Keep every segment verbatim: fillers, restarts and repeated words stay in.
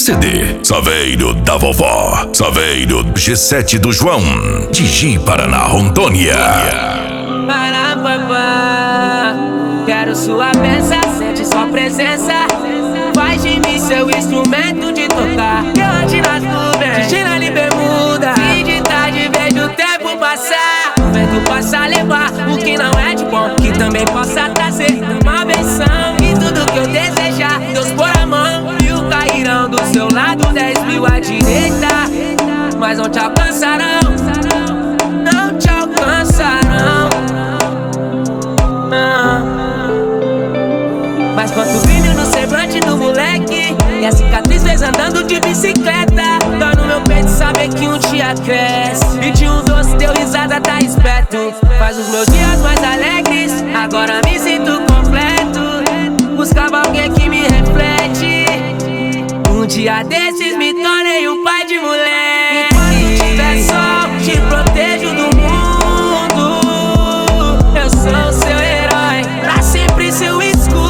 C D, Saveiro da Vovó, Saveiro G sete do João, Digi Paraná, Rondônia. Para papá, quero sua bênção, sente sua presença. Faz de mim seu instrumento de tocar. Que onde nós nuvens, Cristina ali bermuda. Fim de tarde, vejo o tempo passar. O vento possa levar o que não é de bom, que também possa trazer uma benção. E tudo que eu desejar, Deus pôr a mão. Mil cairão do seu lado, dez mil à direita, mas não te alcançarão, não te alcançarão. Não. Mas quanto brilho no semblante do moleque, e a cicatriz fez andando de bicicleta. Dói no meu peito saber que um dia cresce. E de um doce deu risada, tá esperto. Faz os meus dias mais alegres, agora me sinto completo. Buscava alguém que me reflete. Um dia desses me tornei um pai de moleque. Enquanto tiver sol, te protejo do mundo. Eu sou seu herói, pra sempre seu escudo.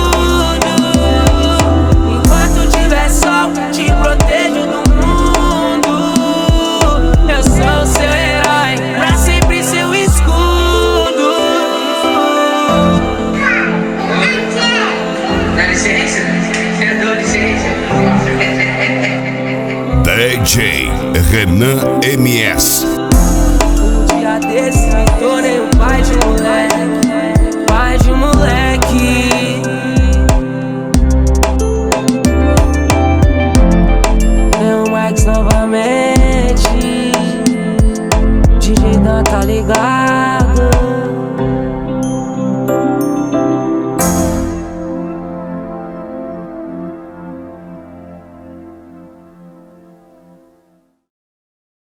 Enquanto tiver sol, te protejo do mundo. Eu sou seu herói, pra sempre seu escudo. Dá licença? Eu dou licença. D J Renan M S. Um dia desse me tornei um pai de moleque, pai de moleque. É o Max novamente, D J Dan tá ligado.